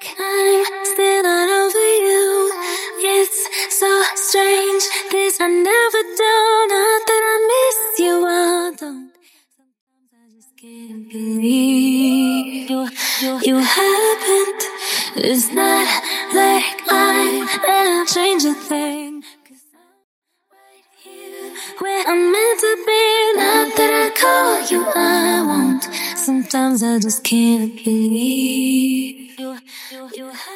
I'm still not over you. It's so strange. This I never do. Not that I miss you. I don't. Sometimes I just can't believe you happened. It's not like I'll change a thing. 'Cause I'm right here where I'm meant to be. Not that I call you, I won't. Sometimes I just can't believe you